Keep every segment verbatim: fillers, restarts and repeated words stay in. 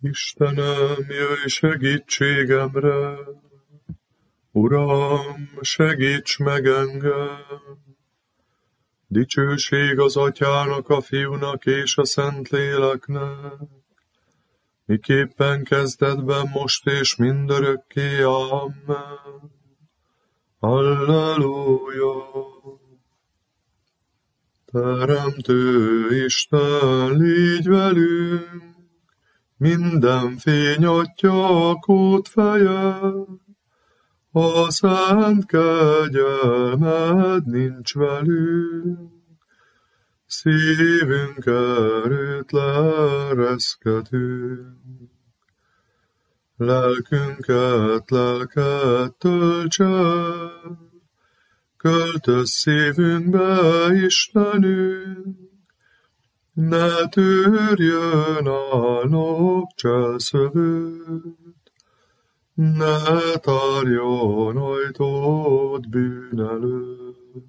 Istenem, jöjj segítségemre, Uram, segíts meg engem! Dicsőség az Atyának, a Fiúnak és a Szentléleknek, miképpen kezdetben, most és mindörökké. Amen. Halleluja! Teremtő Isten, légy velünk, minden fény Atya kódfeje, a szent kegyelmed nincs velünk, szívünk erőt leereszkedünk. Lelkünket, lelket töltse, költöz szívünkbe, Istenünk, ne tűrjön álnok cselszövőt, ne tárjon ajtót bűn előtt.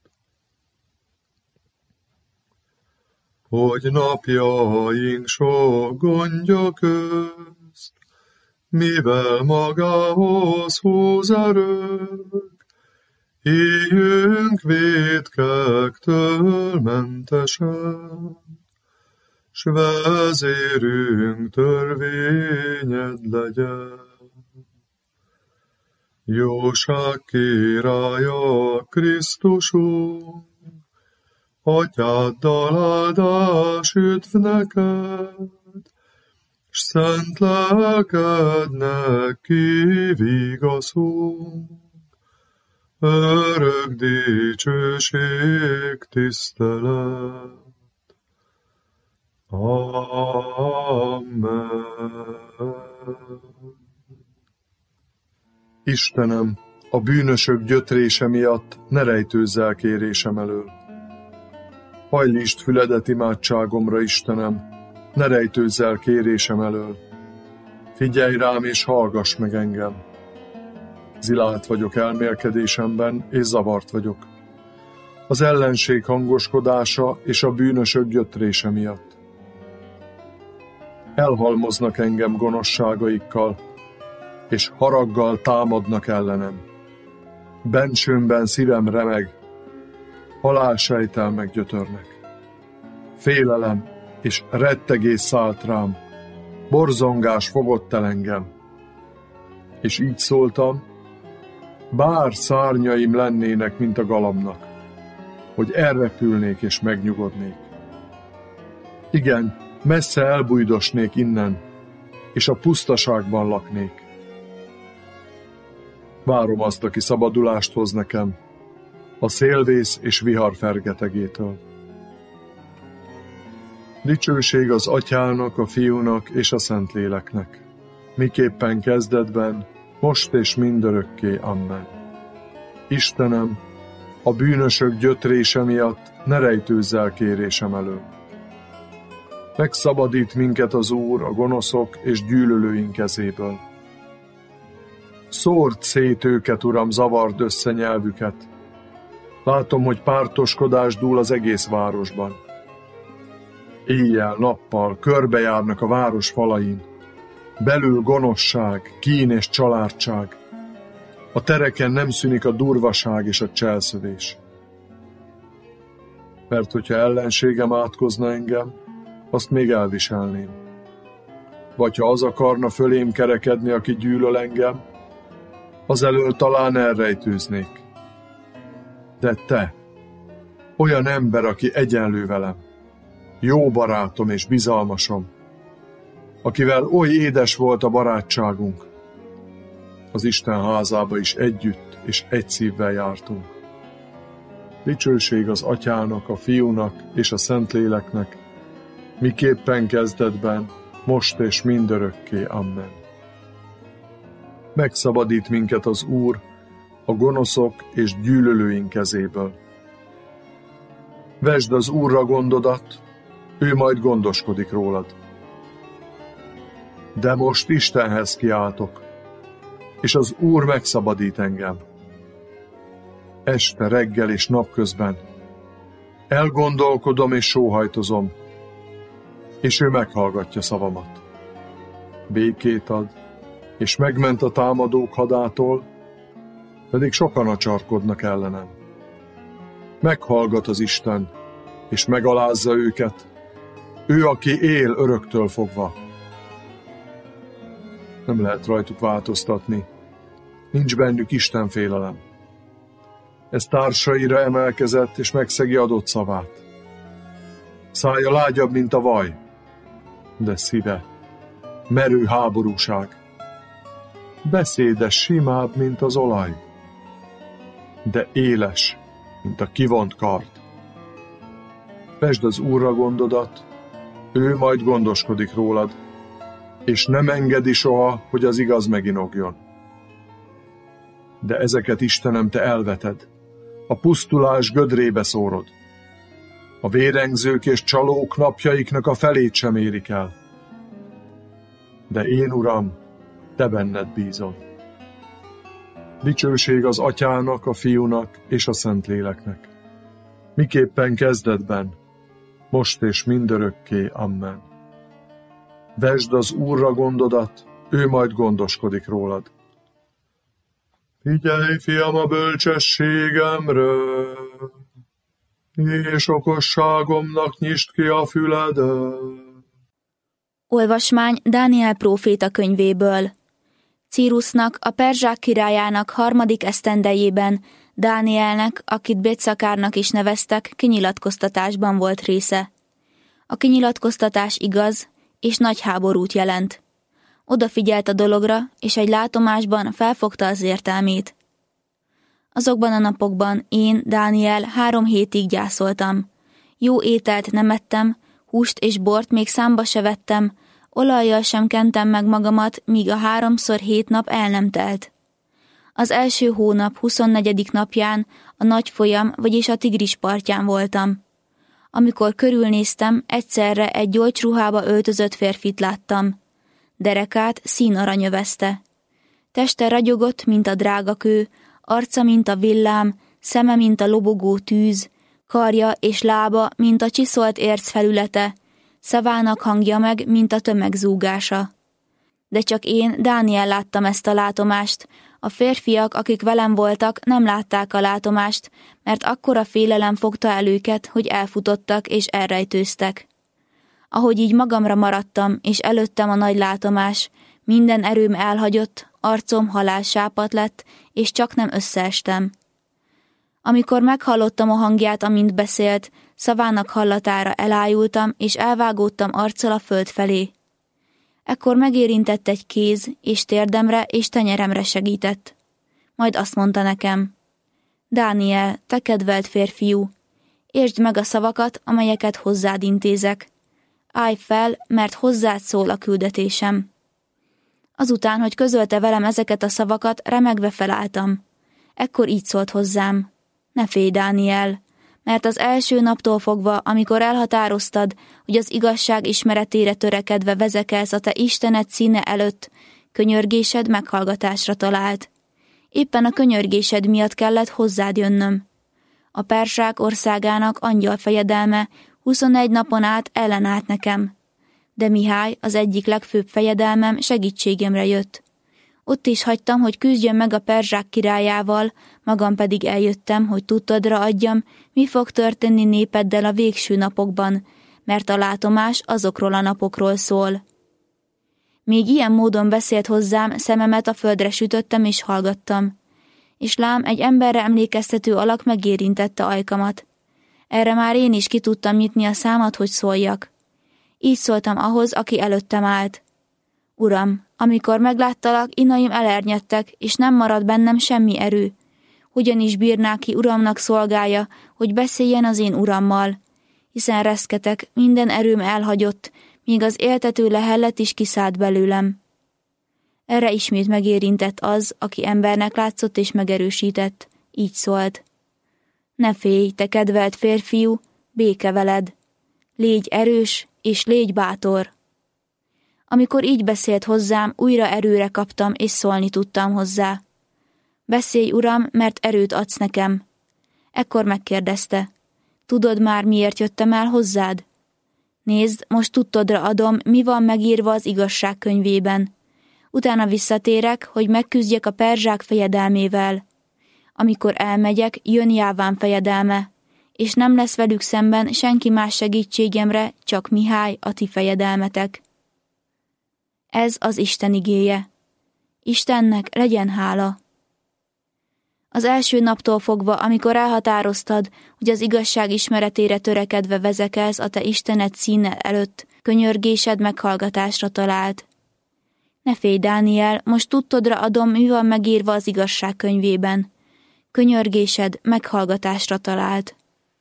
Hogy napjaink sok gondja közt, mivel magához húz erőt, éljünk vétkektől mentesen, s vezérünk törvényed legyen. Jóság királya Krisztusunk, Atyáddal áldás üdv neked, s szent lelkednek kivigaszunk, örök dicsőség, tisztelet. Amen. Istenem, a bűnösök gyötrése miatt ne rejtőzz el kérésem elől. Hajlítsd füledet imádságomra, Istenem, ne rejtőzz el kérésem elől. Figyelj rám és hallgass meg engem. Zilált vagyok elmélkedésemben, és zavart vagyok. Az ellenség hangoskodása és a bűnösök gyötrése miatt. Elhalmoznak engem gonoszságaikkal, és haraggal támadnak ellenem. Bensőmben szívem remeg, halálsejtelmek gyötörnek. Félelem és rettegés szállt rám, borzongás fogott el engem. És így szóltam, bár szárnyaim lennének, mint a galambnak, hogy elrepülnék és megnyugodnék. Igen, messze elbújdosnék innen, és a pusztaságban laknék. Várom azt, aki szabadulást hoz nekem, a szélvész és vihar fergetegétől. Dicsőség az Atyának, a Fiúnak és a Szentléleknek, miképpen kezdetben, most és mindörökké. Amen. Istenem, a bűnösök gyötrése miatt ne rejtőzz el kérésem elől. Megszabadít minket az Úr a gonoszok és gyűlölőink kezéből. Szórd szét őket, Uram, zavard össze nyelvüket. Látom, hogy pártoskodás dúl az egész városban. Éjjel-nappal körbejárnak a város falain. Belül gonoszság, kín és családság. A tereken nem szűnik a durvaság és a cselszövés. Mert hogyha ellenségem átkozna engem, azt még elviselném. Vagy ha az akarna fölém kerekedni, aki gyűlöl engem, azelől talán elrejtőznék. De te, olyan ember, aki egyenlő velem, jó barátom és bizalmasom, akivel oly édes volt a barátságunk, az Isten házába is együtt és egy szívvel jártunk. Dicsőség az Atyának, a Fiúnak és a Szentléleknek, miképpen kezdetben, most és mindörökké. Amen. Megszabadít minket az Úr a gonoszok és gyűlölőink kezéből. Vesd az Úrra gondodat, ő majd gondoskodik rólad. De most Istenhez kiáltok, és az Úr megszabadít engem. Este, reggel és napközben elgondolkodom és sóhajtozom, és ő meghallgatja szavamat. békét ad, és megment a támadók hadától, pedig sokan acsarkodnak ellenem. Meghallgat az Isten, és megalázza őket, ő, aki él öröktől fogva. Nem lehet rajtuk változtatni, nincs bennük Isten félelem. Ez társaira emelkezett, és megszegi adott szavát. Szája lágyabb, mint a vaj, de szíve merő háborúság. Beszéde simább, mint az olaj, de éles, mint a kivont kard. Vesd az Úrra gondodat, ő majd gondoskodik rólad, és nem engedi soha, hogy az igaz meginogjon. De ezeket, Istenem, te elveted, a pusztulás gödrébe szórod. A vérengzők és csalók napjaiknak a felét sem érik el. De én, Uram, te benned bízom. Dicsőség az Atyának, a Fiúnak és a Szentléleknek. Miképpen kezdetben, most és mindörökké. Amen. Vesd az Úrra gondodat, ő majd gondoskodik rólad. Figyelj, fiam, a bölcsességemre, és okosságomnak nyisd ki a füledet. Olvasmány Dániel próféta könyvéből. Círusznak, a perzsák királyának harmadik esztendejében Dánielnek, akit Bétszakárnak is neveztek, kinyilatkoztatásban volt része. A kinyilatkoztatás igaz, és nagy háborút jelent. Odafigyelt a dologra, és egy látomásban felfogta az értelmét. Azokban a napokban én, Dániel, három hétig gyászoltam. Jó ételt nem ettem, húst és bort még számba se vettem, olajjal sem kentem meg magamat, míg a háromszor hét nap el nem telt. Az első hónap huszonnegyedik napján a nagy folyam, vagyis a Tigris partján voltam. Amikor körülnéztem, egyszerre egy gyolcsruhába öltözött férfit láttam. Derekát színarany övezte. Teste ragyogott, mint a drága kő, arca, mint a villám, szeme, mint a lobogó tűz, karja és lába, mint a csiszolt érc felülete, szavának hangja meg, mint a tömeg zúgása. De csak én, Dániel láttam ezt a látomást, a férfiak, akik velem voltak, nem látták a látomást, mert akkora félelem fogta el őket, hogy elfutottak és elrejtőztek. Ahogy így magamra maradtam, és előttem a nagy látomás, minden erőm elhagyott, arcom halálsápat lett, és csak nem összeestem. Amikor meghallottam a hangját, amint beszélt, szavának hallatára elájultam, és elvágódtam arccal a föld felé. Ekkor megérintett egy kéz, és térdemre és tenyeremre segített. Majd azt mondta nekem: Dániel, te kedvelt férfiú, értsd meg a szavakat, amelyeket hozzád intézek. Állj fel, mert hozzád szól a küldetésem. Azután, hogy közölte velem ezeket a szavakat, remegve felálltam. Ekkor így szólt hozzám: Ne félj, Dániel, mert az első naptól fogva, amikor elhatároztad, hogy az igazság ismeretére törekedve vezekelsz a te Istened színe előtt, könyörgésed meghallgatásra talált. Éppen a könyörgésed miatt kellett hozzád jönnöm. A perzsák országának angyal fejedelme huszonegy napon át ellenállt nekem. De Mihály, az egyik legfőbb fejedelmem, segítségemre jött. Ott is hagytam, hogy küzdjön meg a perzsák királyával, magam pedig eljöttem, hogy tudtadra adjam, mi fog történni népeddel a végső napokban, mert a látomás azokról a napokról szól. Még ilyen módon beszélt hozzám, szememet a földre sütöttem és hallgattam. És lám, egy emberre emlékeztető alak megérintette ajkamat. Erre már én is ki tudtam nyitni a számat, hogy szóljak. Így szóltam ahhoz, aki előttem állt. Uram, amikor megláttalak, inaim elernyedtek, és nem maradt bennem semmi erő. Hogyan is bírná ki uramnak szolgája, hogy beszéljen az én urammal? Hiszen reszketek, minden erőm elhagyott, míg az éltető lehellet is kiszállt belőlem. Erre ismét megérintett az, aki embernek látszott és megerősített. Így szólt: Ne félj, te kedvelt férfiú, béke veled. Légy erős, és légy bátor. Amikor így beszélt hozzám, újra erőre kaptam, és szólni tudtam hozzá. Beszélj, uram, mert erőt adsz nekem. Ekkor megkérdezte: Tudod már, miért jöttem el hozzád? Nézd, most tudtodra adom, mi van megírva az igazság könyvében. Utána visszatérek, hogy megküzdjek a perzsák fejedelmével. Amikor elmegyek, jön Jáván fejedelme, és nem lesz velük szemben senki más segítségemre, csak Mihály, a ti fejedelmetek. Ez az Isten igéje. Istennek legyen hála. Az első naptól fogva, amikor elhatároztad, hogy az igazság ismeretére törekedve vezekelsz a te Istened színe előtt, könyörgésed meghallgatásra talált. Ne félj, Dániel, most tudtodra adom, mi van megírva az igazság könyvében. Könyörgésed meghallgatásra talált.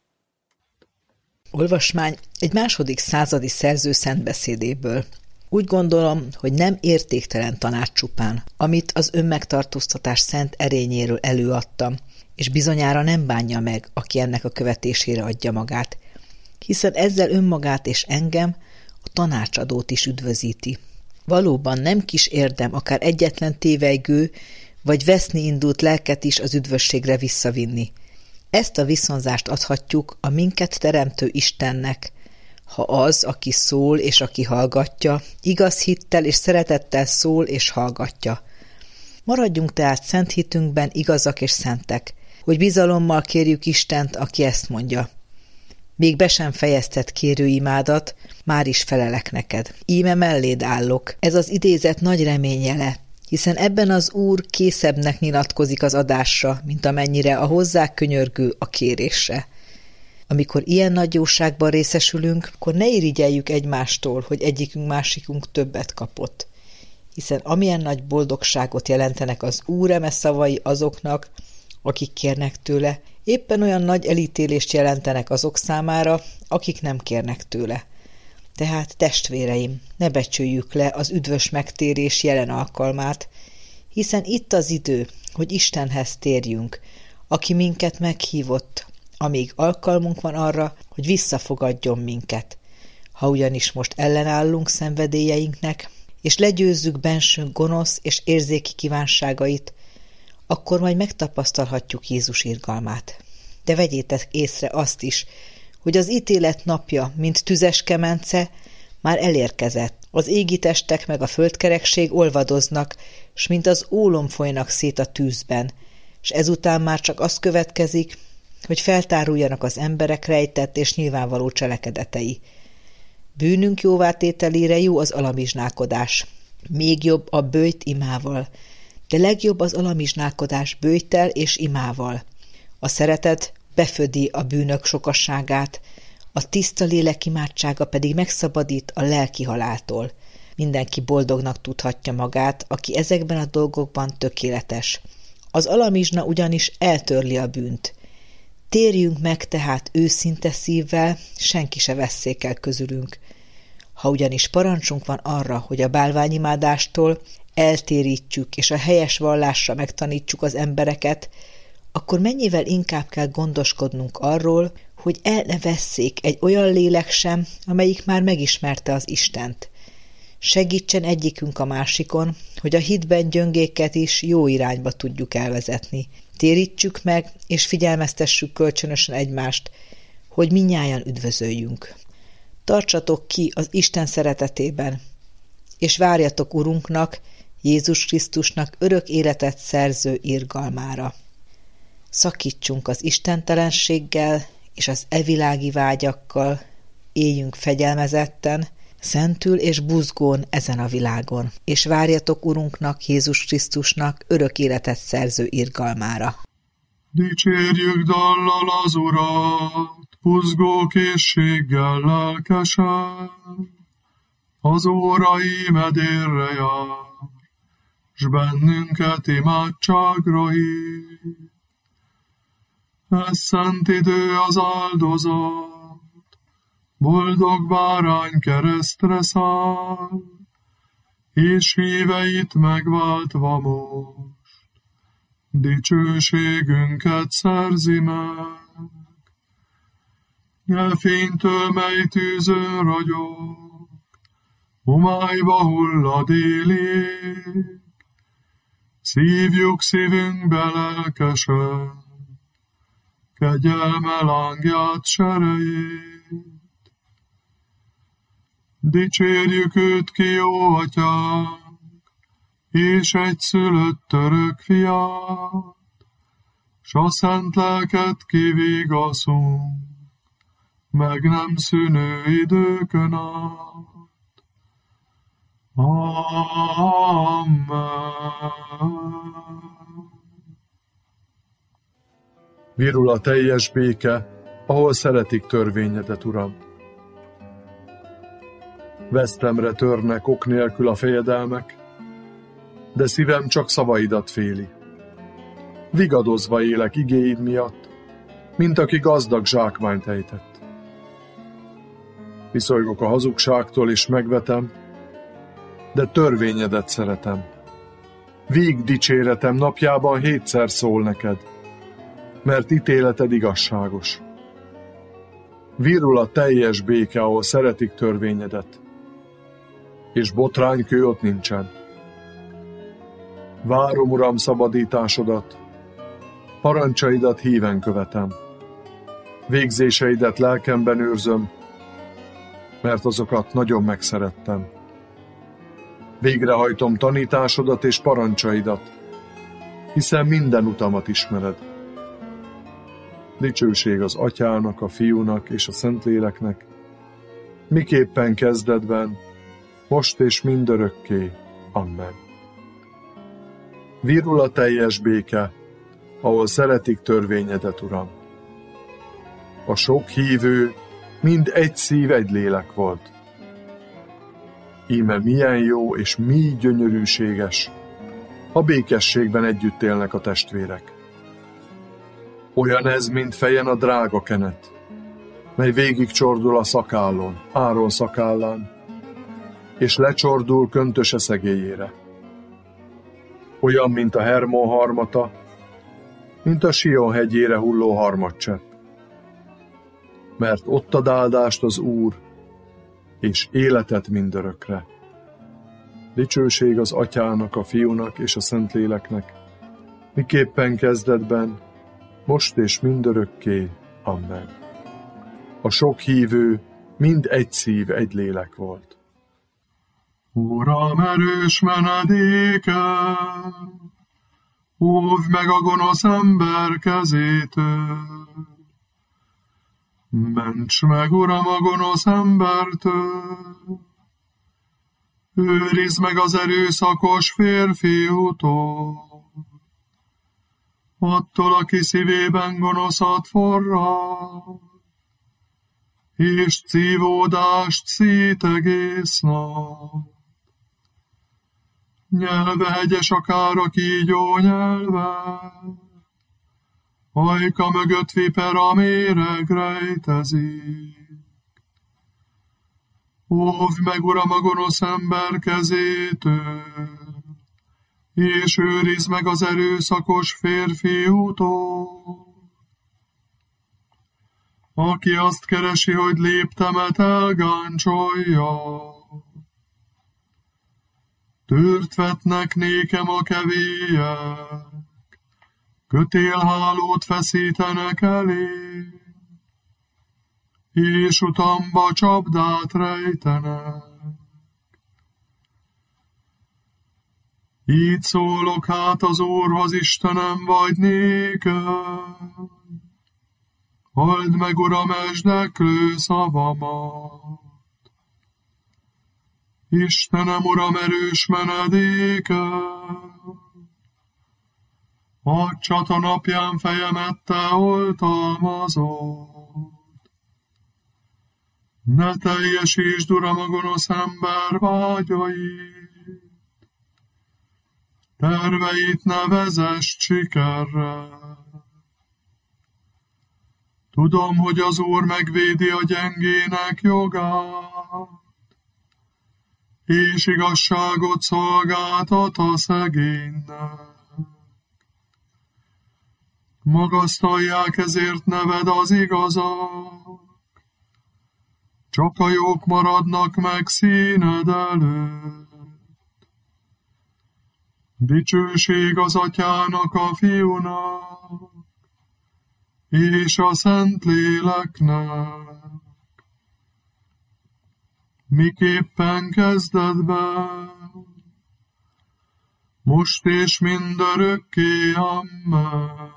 Olvasmány egy második századi szerző szentbeszédéből. Úgy gondolom, hogy nem értéktelen tanács csupán, amit az önmegtartóztatás szent erényéről előadtam, és bizonyára nem bánja meg, aki ennek a követésére adja magát, hiszen ezzel önmagát és engem, a tanácsadót is üdvözíti. Valóban nem kis érdem akár egyetlen tévelygő, vagy veszni indult lelket is az üdvösségre visszavinni. Ezt a viszonzást adhatjuk a minket teremtő Istennek, ha az, aki szól és aki hallgatja, igaz hittel és szeretettel szól és hallgatja. Maradjunk tehát szent hitünkben igazak és szentek, hogy bizalommal kérjük Istent, aki ezt mondja. Még be sem fejezted kérőimádat, már is felelek neked. Íme melléd állok, ez az idézet nagy reményjele, hiszen ebben az Úr készebbnek nyilatkozik az adásra, mint amennyire a hozzá könyörgő a kérésre. Amikor ilyen nagy jóságban részesülünk, akkor ne irigyeljük egymástól, hogy egyikünk másikunk többet kapott. Hiszen amilyen nagy boldogságot jelentenek az Úr eme szavai azoknak, akik kérnek tőle, éppen olyan nagy elítélést jelentenek azok számára, akik nem kérnek tőle. Tehát, testvéreim, ne becsüljük le az üdvös megtérés jelen alkalmát, hiszen itt az idő, hogy Istenhez térjünk, aki minket meghívott, amíg alkalmunk van arra, hogy visszafogadjon minket. Ha ugyanis most ellenállunk szenvedélyeinknek, és legyőzzük bensőnk gonosz és érzéki kívánságait, akkor majd megtapasztalhatjuk Jézus irgalmát. De vegyétek észre azt is, hogy az ítélet napja, mint tüzes kemence, már elérkezett. Az égi testek meg a földkerekség olvadoznak, s mint az ólom folynak szét a tűzben, és ezután már csak az következik, hogy feltáruljanak az emberek rejtett és nyilvánvaló cselekedetei. Bűnünk jóvátételére jó az alamizsnálkodás. Még jobb a böjt imával, de legjobb az alamizsnálkodás böjttel és imával. A szeretet befödi a bűnök sokasságát, a tiszta lélek imádsága pedig megszabadít a lelki haláltól. Mindenki boldognak tudhatja magát, aki ezekben a dolgokban tökéletes. Az alamizsna ugyanis eltörli a bűnt. Térjünk meg tehát őszinte szívvel, senki se vesszék el közülünk. Ha ugyanis parancsunk van arra, hogy a bálványimádástól eltérítjük és a helyes vallásra megtanítsuk az embereket, akkor mennyivel inkább kell gondoskodnunk arról, hogy el ne vesszék egy olyan lélek sem, amelyik már megismerte az Istent. Segítsen egyikünk a másikon, hogy a hitben gyöngéket is jó irányba tudjuk elvezetni. Térítsük meg, és figyelmeztessük kölcsönösen egymást, hogy mindnyájan üdvözöljünk. Tartsatok ki az Isten szeretetében, és várjatok Urunknak, Jézus Krisztusnak örök életet szerző irgalmára. Szakítsunk az istentelenséggel és az evilági vágyakkal, éljünk fegyelmezetten, szentül és buzgón ezen a világon, és várjatok Urunknak, Jézus Krisztusnak örök életet szerző irgalmára. Dicsérjük dallal az Urat, buzgó készséggel lelkesen, az órai medérre jár, s bennünket imádságra hív. Ez szent idő az áldozat, boldog bárány keresztre száll, és híveit megváltva most, dicsőségünket szerzi meg. E fénytől, mely tűzön ragyog, homályba hullad élék, szívjuk szívünkbe lelkesen, kegyelme lángját serejét. Dicsérjük őt ki, jó atyánk, és egyszülött örök fiát, s a szent lelket kivigaszunk, meg nem szűnő időkön át. Amen. Virul a teljes béke, ahol szeretik törvényedet, Uram. Vesztemre törnek ok nélkül a fejedelmek, de szívem csak szavaidat féli. Vigadozva élek igéid miatt, mint aki gazdag zsákmányt ejtett. Viszolygok a hazugságtól és megvetem, de törvényedet szeretem. Víg dicséretem napjában hétszer szól neked, mert ítéleted igazságos. Virul a teljes béke, ahol szeretik törvényedet, és botránykő ott nincsen. Várom, Uram, szabadításodat, parancsaidat híven követem. Végzéseidet lelkemben őrzöm, mert azokat nagyon megszerettem. Végrehajtom tanításodat és parancsaidat, hiszen minden utamat ismered. Dicsőség az Atyának, a Fiúnak és a Szentléleknek, miképpen kezdetben, most és mindörökké. Amen. Virul a teljes béke, ahol szeretik törvényedet, Uram. A sok hívő mind egy szív, egy lélek volt. Íme milyen jó és mi gyönyörűséges, a békességben együtt élnek a testvérek. Olyan ez, mint fejen a drága kenet, mely végig csordul a szakállon, Áron szakállán, és lecsordul köntöse szegélyére. Olyan, mint a Hermon harmata, mint a Sion hegyére hulló harmadcsepp. Mert ott ad áldást az Úr, és életet mindörökre. Dicsőség az Atyának, a Fiúnak és a Szentléleknek, miképpen kezdetben, most és mindörökké. Amen. A sok hívő mind egy szív, egy lélek volt. Uram, erős menedéke, óvd meg a gonosz ember kezétől. Ments meg, Uram, a gonosz embertől, őrizd meg az erőszakos férfiútól, attól, aki szívében gonoszat forrad, és szívódást szít egész nap. Nyelve hegyes akár a kígyó nyelve, ajka mögött vipera méreg rejtezik. Óvd meg, Uram, a gonosz ember kezétől, és őrizd meg az erőszakos férfiútól, aki azt keresi, hogy léptemet elgáncsolja. Tőrt vetnek nékem a kevélyek, kötélhálót feszítenek elé, és utamba csapdát rejtenek. Így szólok hát az Úrhoz, Istenem, vagy néked. Halld meg, Uram, esdeklő szavamat. Istenem, Uram, erős menedéke, a csata napján fejemet te oltalmazod. Ne teljesítsd, Uram, a gonosz ember vágyait, terveit ne vezess sikerre. Tudom, hogy az Úr megvédi a gyengének jogát, és igazságot szolgáltat a szegénynek. Magasztalják ezért neved az igazak, csak a jók maradnak meg színed előtt. Dicsőség az Atyának, a Fiúnak, és a Szentléleknek, miképpen kezdetben, most és mindörökké, amen.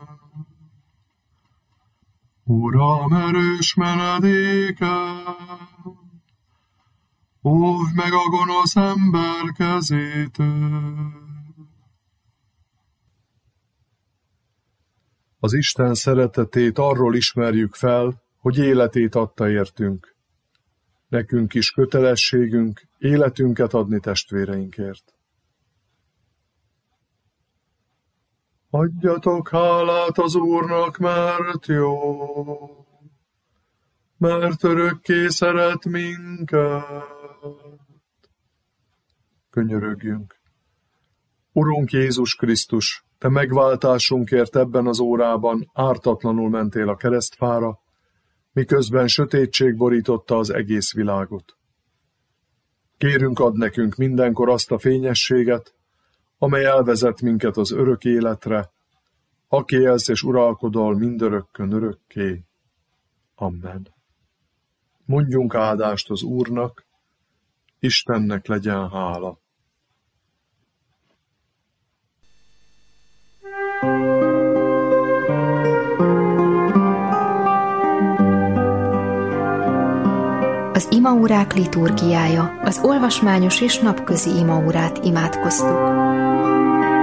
Uram, erős menedékem, óvd meg a gonosz ember kezétől. Az Isten szeretetét arról ismerjük fel, hogy életét adta értünk. Nekünk is kötelességünk életünket adni testvéreinkért. Adjatok hálát az Úrnak, mert jó, mert örökké szeret minket. Könyörögjünk. Urunk Jézus Krisztus, Te megváltásunkért ebben az órában ártatlanul mentél a keresztfára, miközben sötétség borította az egész világot. Kérünk, add nekünk mindenkor azt a fényességet, amely elvezet minket az örök életre, aki élsz és uralkodol mindörökkön örökké. Amen. Mondjunk áldást az Úrnak, Istennek legyen hála. Az imaórák liturgiája, az olvasmányos és napközi imaórát imádkoztuk.